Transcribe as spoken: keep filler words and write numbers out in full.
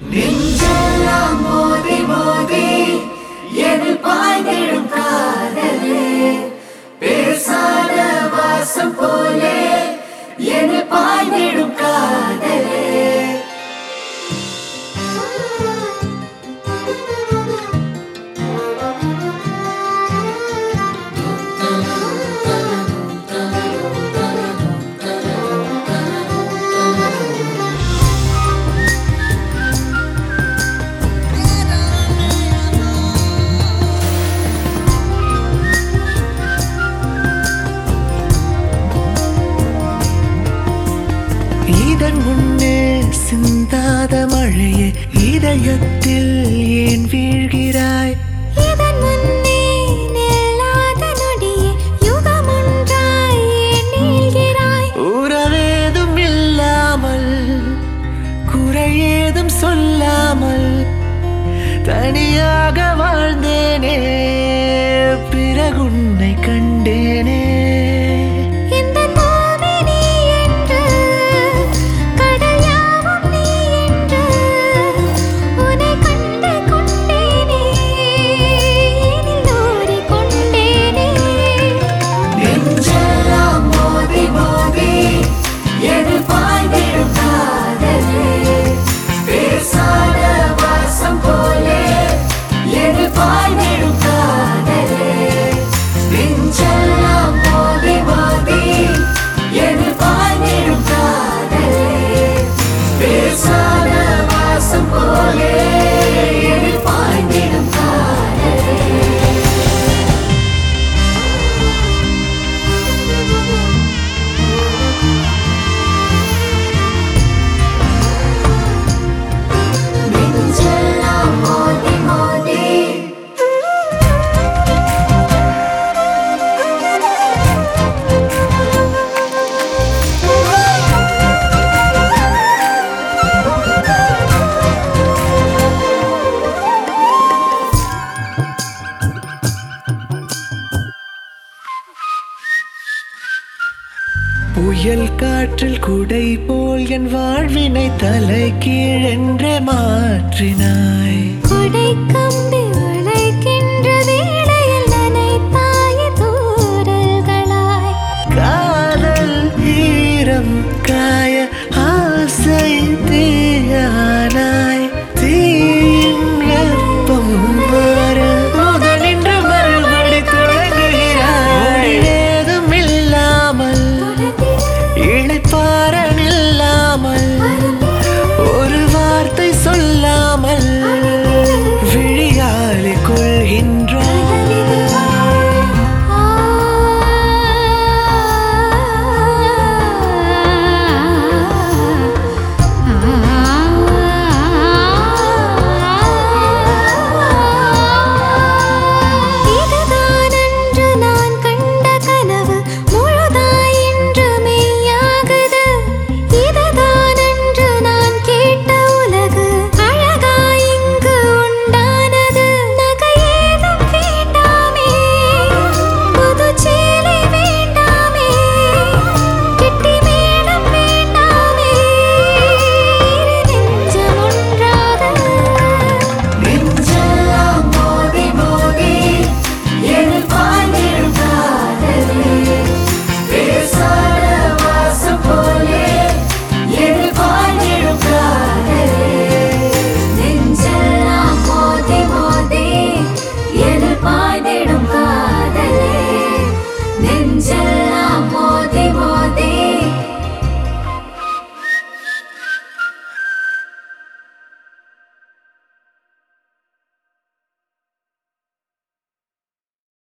நெஞ்செல்லாம் மோதி மோதி எதில் பாய்ந்திடும் காதலே பேசாத வாசம் போலே எதில் பாய்ந்திடும் காதலே இதன் முன்னே சிந்தாத மழையே இதயத்தில் ஏன் வீழ்கிறாய்? இதன் முன்னே நில்லாத நொடியே யுகமொன்றாய் ஏன் நீள்கிறாய்? உறவேதும் இல்லாமல் குறையேதும் சொல்லாமல் தனியாக வாழ்ந்தேனே பிறகுன்னை கண்டேனே. புயல் காற்றில் குடை போல் என் வாழ்வினை தலை கீழென்றே மாற்றினாய். கொடை கம்பி